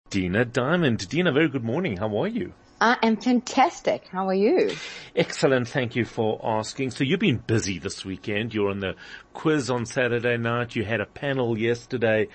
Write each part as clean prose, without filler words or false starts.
Dina Diamond. Dina, very good morning. How are you? I am fantastic. How are you? Excellent. Thank you for asking. So you've been busy this weekend. You're on the quiz on Saturday night. You had a panel yesterday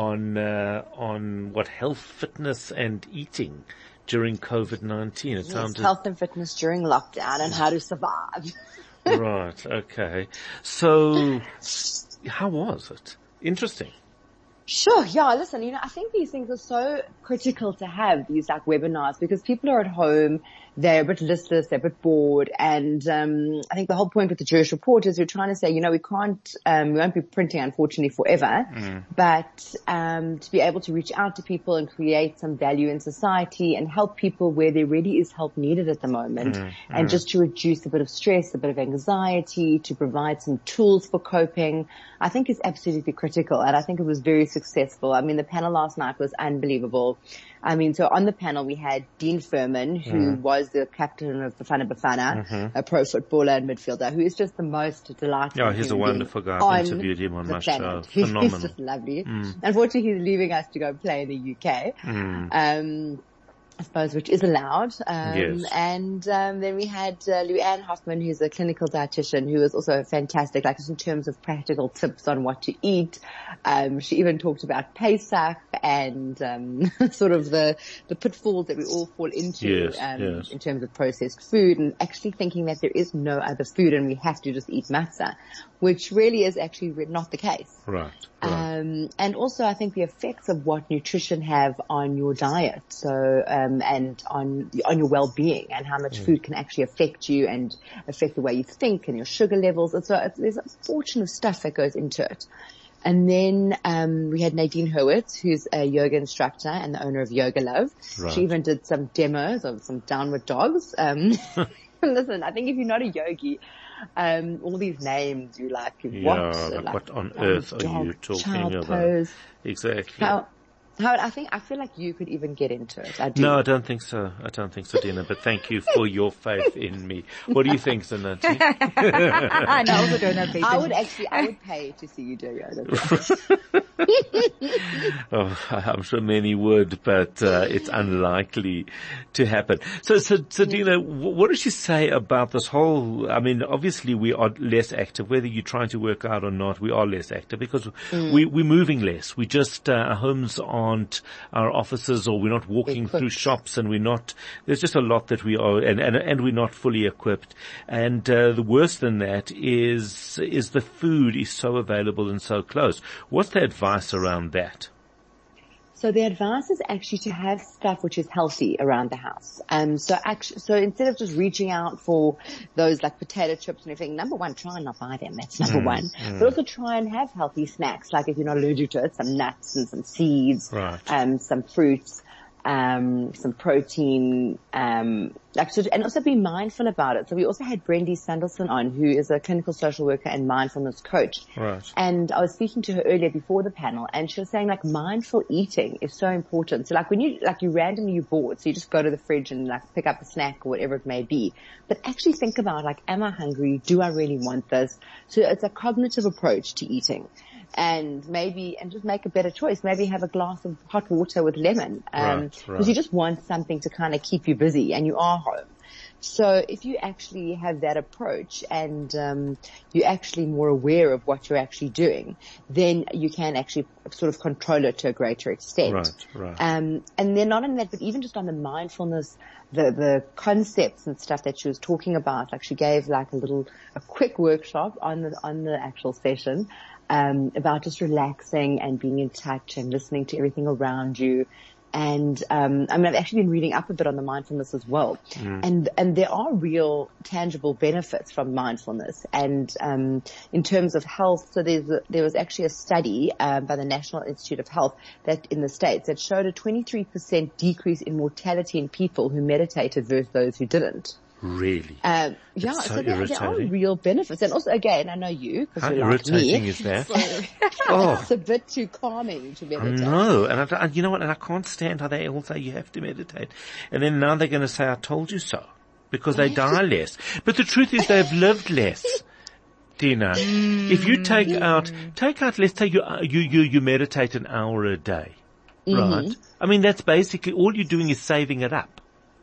on what health, fitness and eating during COVID-19. Yes, health and fitness during lockdown and how to survive. Right. Okay. So how was it? Interesting. Sure. Yeah. Listen, I think these things are so critical to have these like webinars because people are at home. They're a bit listless. They're a bit bored. And, I think the whole point with the Jewish Report is we're trying to say, we won't be printing unfortunately forever, but, to be able to reach out to people and create some value in society and help people where there really is help needed at the moment and just to reduce a bit of stress, a bit of anxiety, to provide some tools for coping, I think is absolutely critical. And I think it was very successful. I mean, the panel last night was unbelievable. I mean, so on the panel we had Dean Furman, who was the captain of Bafana Bafana, a pro footballer and midfielder, who is just the most delightful. Yeah, he's a wonderful guy. I interviewed him on my show. Phenomenal. He's just lovely. Unfortunately, he's leaving us to go play in the UK. I suppose, which is allowed. Yes. And then we had Luann Hoffman, who's a clinical dietitian, who is also fantastic, like just in terms of practical tips on what to eat. She even talked about Pesach and sort of the pitfalls that we all fall into in terms of processed food, and actually thinking that there is no other food and we have to just eat matzah, which really is actually not the case. Right. And also I think the effects of what nutrition have on your diet. So, and on your well-being and how much food can actually affect you and affect the way you think and your sugar levels. And so there's a fortune of stuff that goes into it. And then, we had Nadine Hurwitz, who's a yoga instructor and the owner of Yoga Love. Right. She even did some demos of some downward dogs. Listen, I think if you're not a yogi, all these names you like, what on earth are you talking about? Pose. Exactly. I feel like you could even get into it. I do. No, I don't think so, Dina, but thank you for your faith in me. What do you think, Zanati? I also don't have faith I would pay to see you do yoga. Oh, I'm sure many would, but it's unlikely to happen. So Dina, what does she say about this whole, I mean, obviously we are less active, whether you're trying to work out or not, we are less active because we're moving less. We just, our homes aren't our offices, or we're not walking through shops, and there's just a lot that we are, and we're not fully equipped. And, the worse than that is the food is so available and so close. What's the advice around that? So the advice is actually to have stuff which is healthy around the house. So instead of just reaching out for those like potato chips and everything, number one, try and not buy them. That's number one. But also try and have healthy snacks, like if you're not allergic to it, some nuts and some seeds, some fruits, some protein, and also be mindful about it. So we also had Brendy Sandelson on, who is a clinical social worker and mindfulness coach. Right. And I was speaking to her earlier before the panel, and she was saying like mindful eating is so important. So like when you randomly you're bored, so you just go to the fridge and like pick up a snack or whatever it may be. But actually think about like, am I hungry? Do I really want this? So it's a cognitive approach to eating. And just make a better choice. Maybe have a glass of hot water with lemon. Because you just want something to kind of keep you busy and you are home. So if you actually have that approach and, you're actually more aware of what you're actually doing, then you can actually sort of control it to a greater extent. Right. And then not only that, but even just on the mindfulness, the concepts and stuff that she was talking about, like she gave like a quick workshop on the actual session, about just relaxing and being in touch and listening to everything around you. And, I've actually been reading up a bit on the mindfulness as well. And there are real tangible benefits from mindfulness. And, in terms of health, so there was actually a study, by the National Institute of Health that in the States that showed a 23% decrease in mortality in people who meditated versus those who didn't. Really? So there are real benefits. And also, again, I know you, because you're like me. How irritating is that? It's a bit too calming to meditate. No, and you know what, and I can't stand how they all say you have to meditate. And then now they're going to say, I told you so. Because they die less. But the truth is they've lived less. Dina, if you take out, let's say you meditate an hour a day. Right. I mean, that's basically all you're doing is saving it up.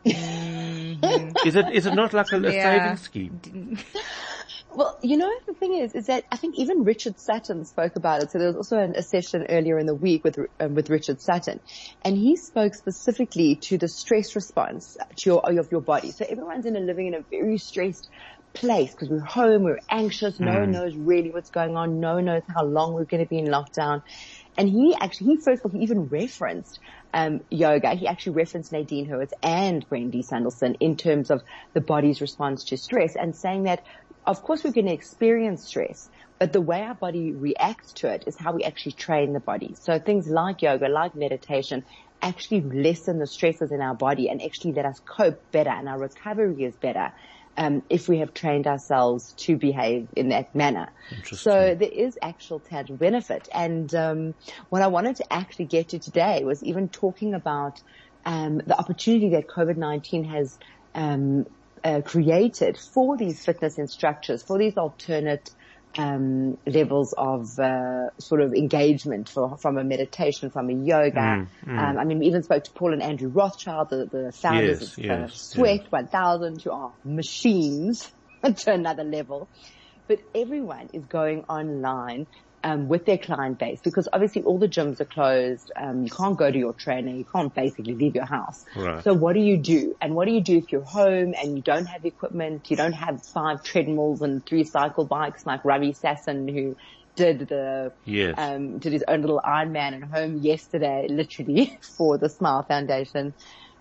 Is it not like a saving scheme? Well, the thing is that I think even Richard Sutton spoke about it. So there was also a session earlier in the week with Richard Sutton, and he spoke specifically to the stress response of your body. So everyone's living in a very stressed place because we're home, we're anxious, no one knows really what's going on, no one knows how long we're going to be in lockdown. And he first of all, he even referenced yoga. He actually referenced Nadine Hurwitz and Brandy Sanderson in terms of the body's response to stress, and saying that, of course, we're going to experience stress, but the way our body reacts to it is how we actually train the body. So things like yoga, like meditation, actually lessen the stresses in our body and actually let us cope better, and our recovery is better if we have trained ourselves to behave in that manner. So there is actual tangible benefit. And what I wanted to actually get to today was even talking about the opportunity that COVID-19 has created for these fitness instructors, for these alternate levels of sort of engagement from a meditation, from a yoga. I mean, we even spoke to Paul and Andrew Rothschild, the founders of Sweat 1000, who are machines to another level. But everyone is going online with their client base, because obviously all the gyms are closed. You can't go to your trainer. You can't basically leave your house. Right. So what do you do? And what do you do if you're home and you don't have equipment? You don't have 5 treadmills and 3 cycle bikes like Ravi Sasson, who did did his own little Ironman at home yesterday, literally, for the Smile Foundation.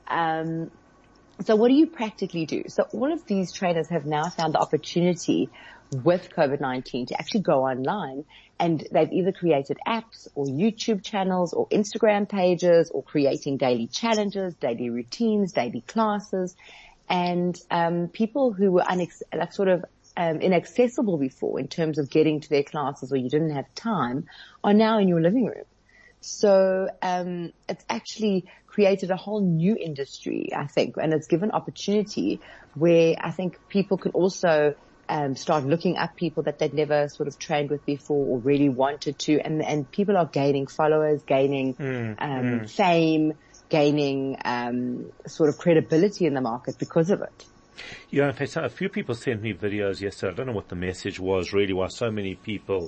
So what do you practically do? So all of these trainers have now found the opportunity with COVID-19 to actually go online, and they've either created apps or YouTube channels or Instagram pages, or creating daily challenges, daily routines, daily classes. And people who were inaccessible before in terms of getting to their classes, or you didn't have time, are now in your living room. So it's actually created a whole new industry, I think, and it's given opportunity where I think people can also start looking up people that they'd never sort of trained with before or really wanted to, and people are gaining followers, gaining fame, gaining sort of credibility in the market because of it. Yeah, in fact, a few people sent me videos yesterday. I don't know what the message was really, why so many people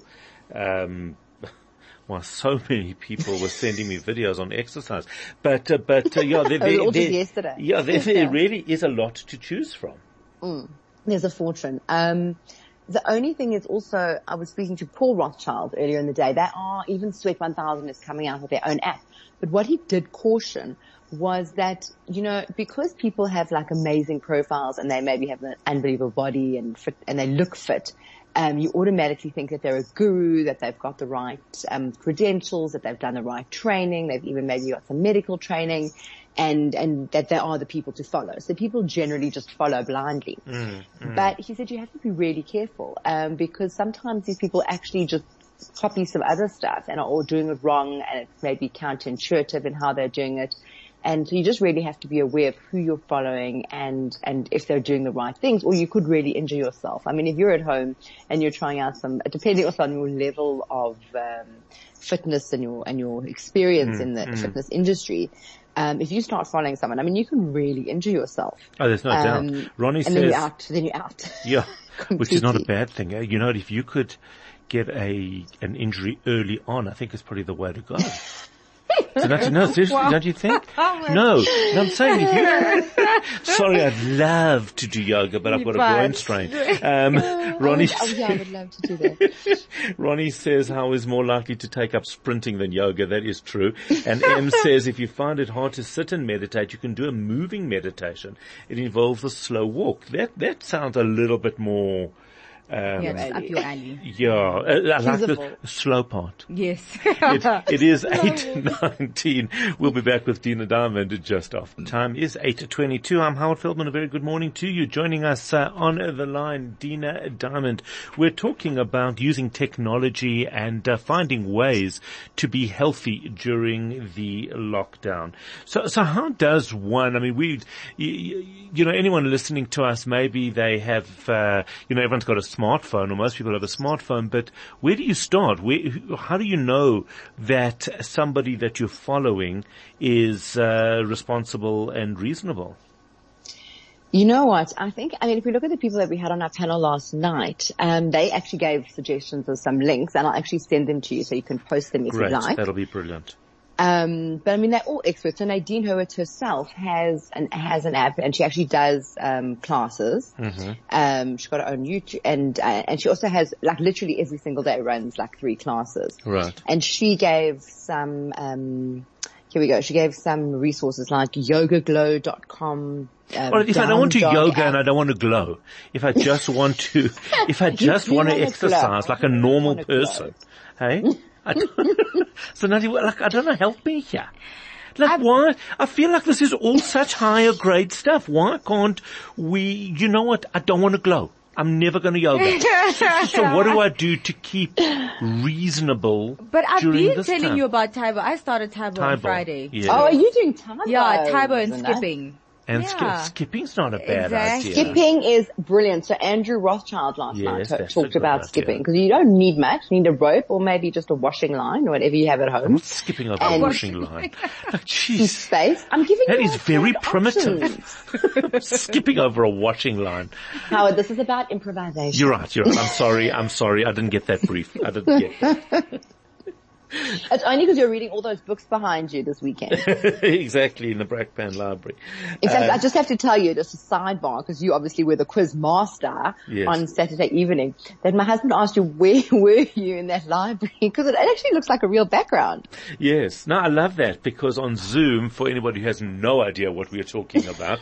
were sending me videos on exercise. But yeah, yesterday. Yeah, there really is a lot to choose from. There's a fortune. The only thing is also, I was speaking to Paul Rothschild earlier in the day. Even Sweat 1000 is coming out with their own app. But what he did caution was that, because people have like amazing profiles and they maybe have an unbelievable body and fit, and they look fit, you automatically think that they're a guru, that they've got the right credentials, that they've done the right training, they've even maybe got some medical training, and that they are the people to follow. So people generally just follow blindly. But he said you have to be really careful, because sometimes these people actually just copy some other stuff and are all doing it wrong, and it's maybe counterintuitive in how they're doing it. And so you just really have to be aware of who you're following and if they're doing the right things, or you could really injure yourself. I mean, if you're at home and you're trying out depending also on your level of fitness and your experience in the fitness industry, if you start following someone, I mean, you can really injure yourself. Oh, there's no doubt. Ronnie says, then you're out. Yeah, which is not a bad thing. If you could get an injury early on, I think it's probably the way to go. So seriously, don't you think? No, I'm saying if you, sorry, I'd love to do yoga, but I've got a groin strain. Ronnie, I would love to do that. Ronnie says, how is more likely to take up sprinting than yoga? That is true. And M says, if you find it hard to sit and meditate, you can do a moving meditation. It involves a slow walk. That sounds a little bit more, it's up your alley. Yeah, I like the slow part. Yes. It is 8:19. We'll be back with Dina Diamond just after. Time is 8:22. I'm Howard Feldman. A very good morning to you. Joining us on the line, Dina Diamond. We're talking about using technology and finding ways to be healthy during the lockdown. So how does one, I mean, anyone listening to us, maybe they have, everyone's got a smartphone, or most people have a smartphone, but where do you start? How do you know that somebody that you're following is responsible and reasonable? You know what? I mean, if we look at the people that we had on our panel last night, they actually gave suggestions of some links, and I'll actually send them to you so you can post them if you like. That'll be brilliant. But I mean, they're all experts. So Nadine Hurwitz herself has an app, and she actually does, classes. Mm-hmm. She's got her own YouTube, and she also has, like, literally every single day runs like 3 classes. Right. And she gave some, here we go. She gave some resources like yogaglow.com. Well, if I don't want to yoga and I don't want to glow, if I just want to, want to exercise like a normal person, hey? So Nadia, like, I don't know, help me here. Like, why? I feel like this is all such higher grade stuff. Why can't we, you know what? I don't want to glow. I'm never going to yoga. So what do I do to keep reasonable But I've during been telling you about Taibo. I started Taibo on Friday. Yeah. Oh, are you doing Taibo? Yeah, Taibo and skipping. And skipping's not a bad idea. Skipping is brilliant. So Andrew Rothschild last night talked about skipping, because you don't need much. You need a rope or maybe just a washing line or whatever you have at home. I'm not skipping over a washing line. Jeez. Space. I'm giving you that is very primitive. Skipping over a washing line. Howard, this is about improvisation. You're right. I'm sorry. I didn't get that brief. I didn't get that. It's only because you're reading all those books behind you this weekend. Exactly, in the Brakpan Library. In fact, I just have to tell you, just a sidebar, because you obviously were the quiz master on Saturday evening, that my husband asked you, where were you in that library? Because it actually looks like a real background. Yes. No, I love that, because on Zoom, for anybody who has no idea what we're talking about,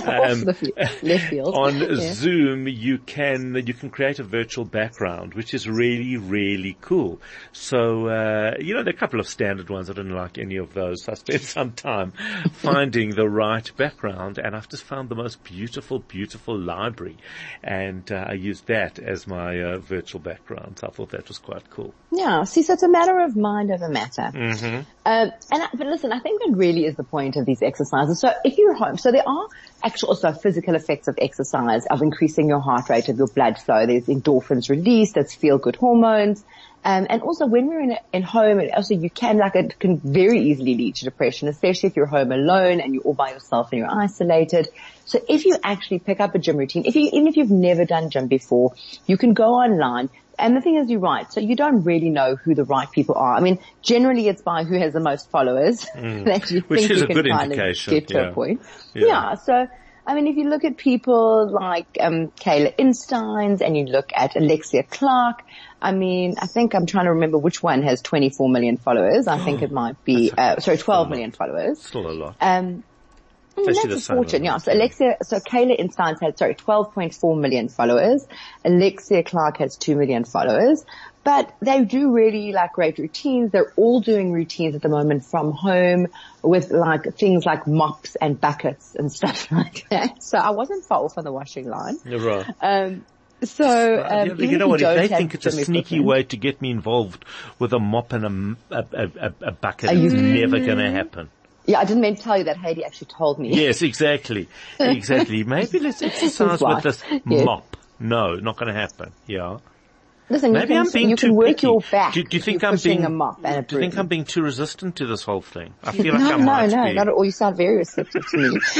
left field. On Zoom, you can create a virtual background, which is really, really cool. So, there are a couple of standard ones. I didn't like any of those. So I spent some time finding the right background, and I've just found the most beautiful, beautiful library. And I used that as my virtual background. So I thought that was quite cool. Yeah, see, so it's a matter of mind over matter. Mm-hmm. But listen, I think that really is the point of these exercises. So if you're home, so there are actual also physical effects of exercise, of increasing your heart rate, of your blood flow. There's endorphins released, that's feel-good hormones. And also when we're in home, and also it can very easily lead to depression, especially if you're home alone and you're all by yourself and you're isolated. So if you actually pick up a gym routine, even if you've never done gym before, you can go online. And the thing is, you're right. So you don't really know who the right people are. I mean, generally it's by who has the most followers that you Which think is you a can good kind indication. of get to a point. Yeah. So, I mean, if you look at people like Kayla Insteins and you look at Alexia Clark, I mean, I think I'm trying to remember which one has 24 million followers. I think it might be 12 million followers. Still a lot. That's a fortune, yeah. So Kayla Insteins had 12.4 million followers. Alexia Clark has 2 million followers. But they do really like great routines. They're all doing routines at the moment from home with like things like mops and buckets and stuff like that. So I wasn't far off on the washing line. You're right. You know what? If they think it's a sneaky way to get me involved with a mop and a bucket, it's never going to happen. Yeah, I didn't mean to tell you that. Heidi actually told me. Yes, exactly. Maybe let's exercise with this mop. No, not going to happen. Yeah. Listen, maybe I'm being you too can work picky. your back. Do you think I'm being a mop and a broom. Do you think I'm being too resistant to this whole thing? I feel like I might be. No, not at all. You sound very receptive to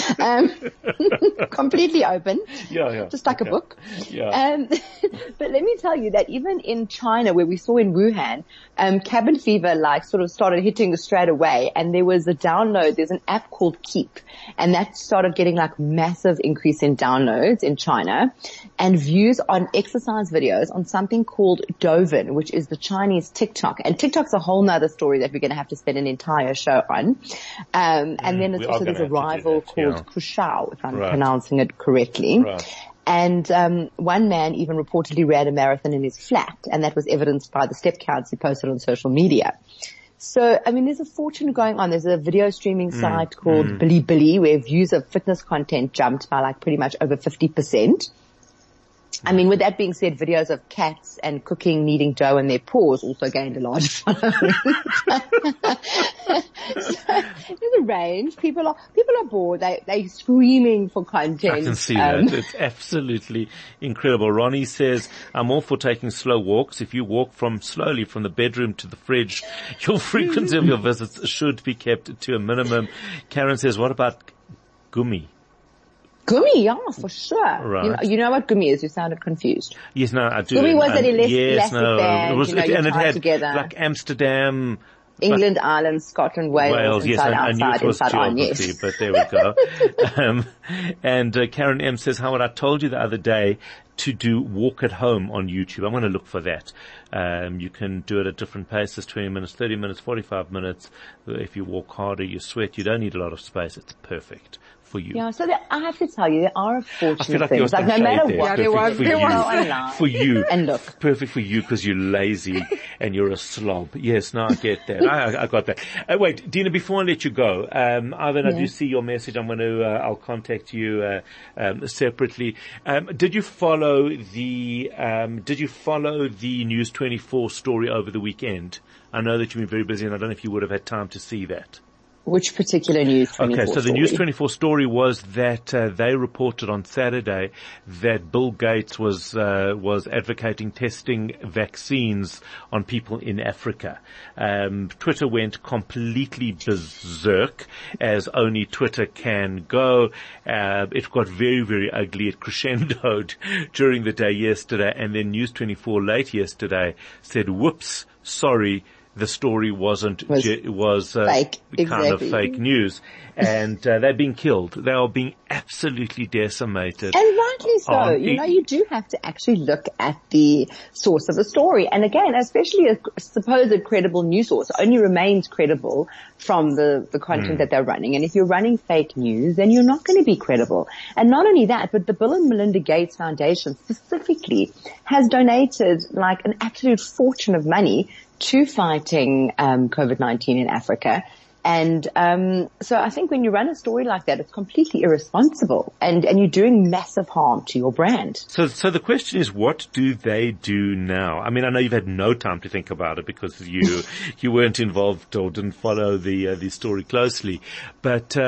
me. Completely open. Yeah. Just like a book. Yeah. But let me tell you that even in China, where we saw in Wuhan, cabin fever sort of started hitting straight away, and there was a download. There's an app called Keep, and that started getting massive increase in downloads in China, and views on exercise videos on something called Douyin, which is the Chinese TikTok. And TikTok's a whole nother story that we're going to have to spend an entire show on. And then there's a rival called Kushao, if I'm pronouncing it correctly. Right. And one man even reportedly ran a marathon in his flat, and that was evidenced by the step counts he posted on social media. So, I mean, there's a fortune going on. There's a video streaming site called Bilibili where views of fitness content jumped by pretty much over 50%. I mean, with that being said, videos of cats and cooking needing dough in their paws also gained a large following. So there's a range. People are bored. They're screaming for content. I can see that. It's absolutely incredible. Ronnie says, I'm all for taking slow walks. If you walk slowly from the bedroom to the fridge, your frequency of your visits should be kept to a minimum. Karen says, what about gummy? Gummy, yeah, for sure. Right. You know what gummy is? You sounded confused. Yes, no, I do. Gummy was that elastic band, it was, you and it had together. like Amsterdam, England, Ireland, Scotland, Wales, yes, inside, I knew it was inside, geography, yes. but there we go. And Karen M says, Howard, I told you the other day to do walk at home on YouTube. I'm going to look for that. You can do it at different paces, 20 minutes, 30 minutes, 45 minutes. If you walk harder, you sweat. You don't need a lot of space. It's perfect for you. Yeah, so I have to tell you, there are unfortunate things. Like no matter what, there was for you, and look, perfect for you because you're lazy and you're a slob. Yes, no, I get that. I got that. Wait, Dina, before I let you go, Ivan, I do see your message. I'm going to, I'll contact you separately. Did you follow the News 24 story over the weekend? I know that you've been very busy, and I don't know if you would have had time to see that. Which particular News 24 Okay, so the News 24 story was that they reported on Saturday that Bill Gates was advocating testing vaccines on people in Africa. Twitter went completely berserk, as only Twitter can go. It got very, very ugly. It crescendoed during the day yesterday, and then News 24 late yesterday said, "Whoops, sorry." The story was fake. kind of fake news, and they're being killed. They are being absolutely decimated. And rightly so. You do have to actually look at the source of the story. And again, especially a supposed credible news source only remains credible from the content that they're running. And if you're running fake news, then you're not going to be credible. And not only that, but the Bill and Melinda Gates Foundation specifically has donated like an absolute fortune of money to fighting COVID-19 in Africa. And so I think when you run a story like that, it's completely irresponsible, and you're doing massive harm to your brand. So the question is, what do they do now? I mean, I know you've had no time to think about it because you weren't involved or didn't follow the story closely, but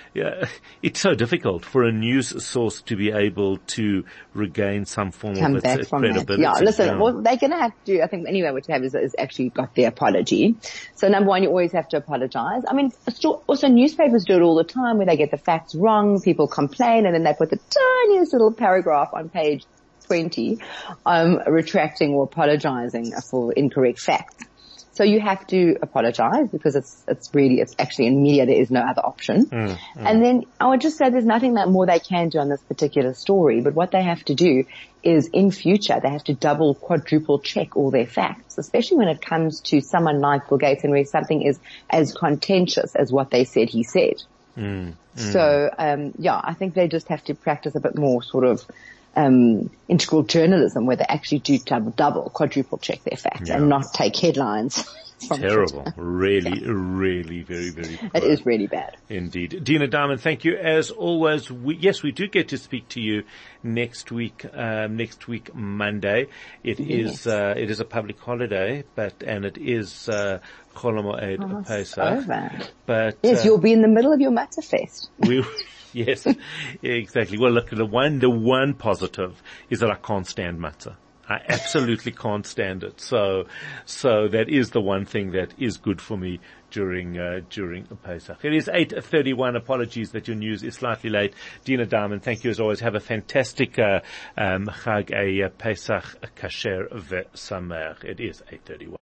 it's so difficult for a news source to be able to regain some form of its credibility. Yeah, listen, what they're going to have to do, I think, anyway, what you have is actually got their apology. So number one, you always have to apologize. I mean, also newspapers do it all the time where they get the facts wrong, people complain, and then they put the tiniest little paragraph on page 20, retracting or apologizing for incorrect facts. So you have to apologize because it's actually in media there is no other option. And then I would just say there's nothing that more they can do on this particular story, but what they have to do is in future they have to double, quadruple check all their facts, especially when it comes to someone like Bill Gates and where something is as contentious as what they said he said. So, I think they just have to practice a bit more sort of integral journalism where they actually do double, quadruple check their facts and not take headlines. Terrible. Really, really very, very poor. It is really bad. Indeed. Dina Diamond, thank you as always. Yes, we do get to speak to you next week Monday. It is a public holiday, and it is Chol Hamoed Pesach. But yes, you'll be in the middle of your Matzah Fest. Yes, exactly. Well, look, the one positive is that I can't stand matzah. I absolutely can't stand it. So that is the one thing that is good for me during Pesach. It is 8:31. Apologies that your news is slightly late. Dina Diamond, thank you as always. Have a fantastic Chag, a Pesach kasher ve'sameach. It is 8:31.